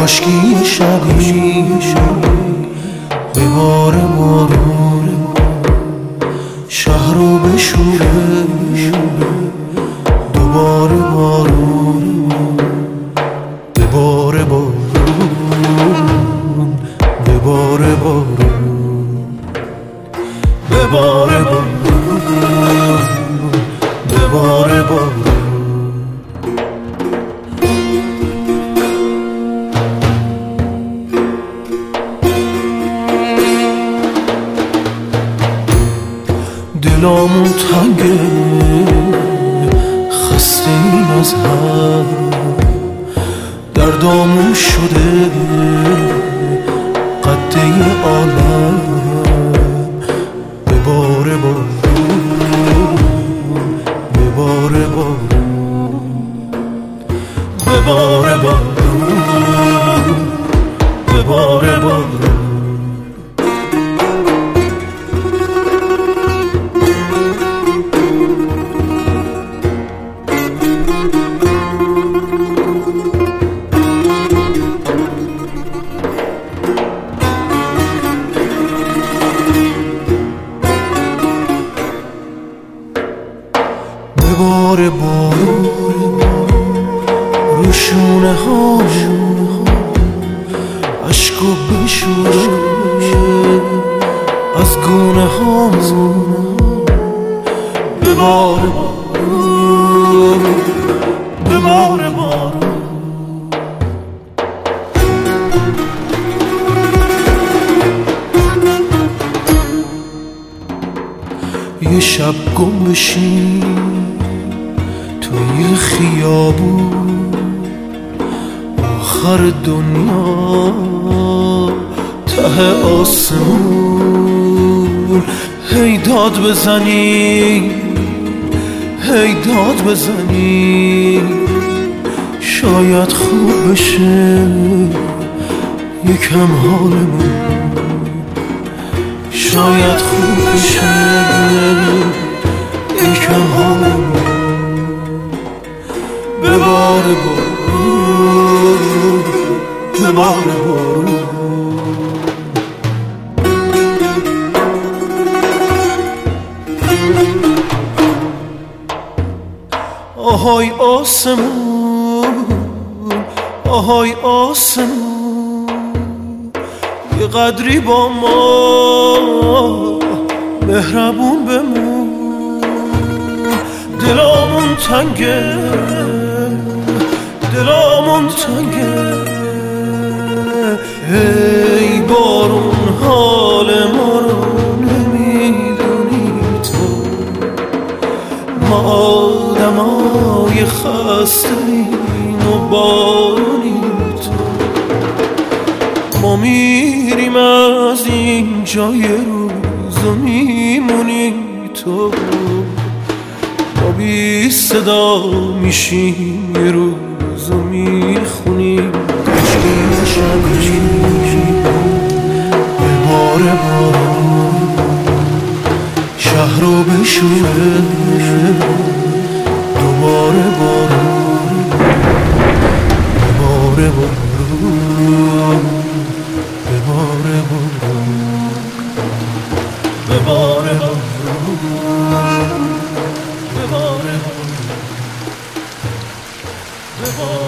کاشکی شبی به بار بارون شهر رو بشوره دوباره بارون به بار بارون به بار بارون به بار بارون به بار بارون دلامون تنگه خسته این از هم دردامون شده قده عالم به بار بارون به بار بارون به بار بارون به بار بارون بار بارون رو شونه ها عشقو بشوره از گونه ها به بار بارون به بار بارون یه شب گم بشین توی خیابون آخر دنیا ته آسمون هی داد بزنی هی داد بزنی شاید خوب بشه یکم حالمون شاید خوب بشه یکم حالمون به بار بارون به بار بارون آهای آسمون آهای آسمون یه قدری با ما مهربون بمون دلامون تنگه دلامون تنگه ای بارون حال ما رو نمیدونی تو ما آدمای خسته‌ایم و بارونی تو ما میریم از اینجا یه روز و میمونی تو ما بی صدا میشیم یه روز و میخونیم کاشکی شبی به بار بارون شهر رو بشوره دوباره بارون به بار بارون به بار بارون به بار بارون به بار